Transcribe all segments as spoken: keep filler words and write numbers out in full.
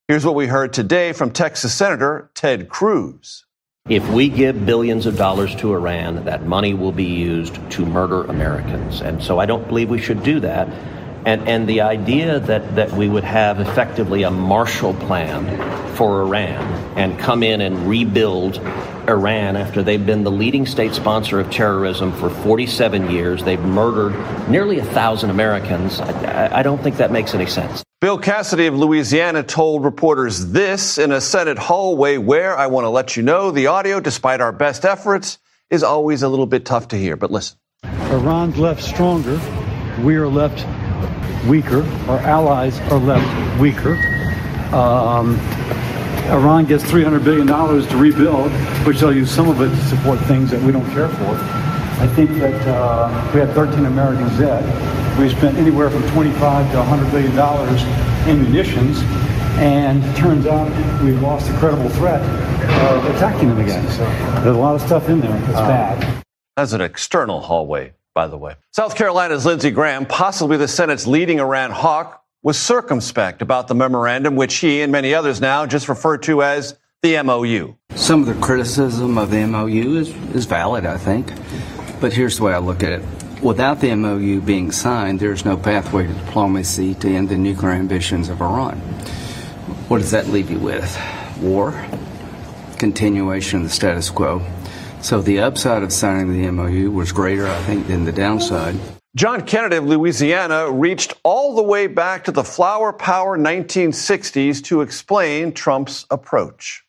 Here's what we heard today from Texas Senator Ted Cruz. If we give billions of dollars to Iran, that money will be used to murder Americans. And so I don't believe we should do that. And, and the idea that, that we would have effectively a Marshall Plan for Iran and come in and rebuild Iran after they've been the leading state sponsor of terrorism for forty-seven years, they've murdered nearly a thousand Americans, I, I don't think that makes any sense. Bill Cassidy of Louisiana told reporters this in a Senate hallway where, I want to let you know, the audio, despite our best efforts, is always a little bit tough to hear. But listen. Iran's left stronger. We are left weaker. Our allies are left weaker. Um, Iran gets three hundred billion dollars to rebuild, which they'll use some of it to support things that we don't care for. I think that uh, we had thirteen Americans dead. We spent anywhere from twenty-five to one hundred billion dollars in munitions, and it turns out we've lost a credible threat of attacking them again. So there's a lot of stuff in there that's uh, bad. That's an external hallway, by the way. South Carolina's Lindsey Graham, possibly the Senate's leading Iran hawk, was circumspect about the memorandum, which he and many others now just refer to as the M O U. Some of the criticism of the M O U is, is valid, I think. But here's the way I look at it. Without the M O U being signed, there's no pathway to diplomacy to end the nuclear ambitions of Iran. What does that leave you with? War, continuation of the status quo. So the upside of signing the M O U was greater, I think, than the downside. John Kennedy of Louisiana reached all the way back to the Flower Power nineteen sixties to explain Trump's approach.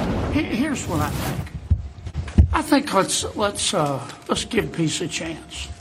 Here's what I think. I think let's let's uh, let's give peace a chance.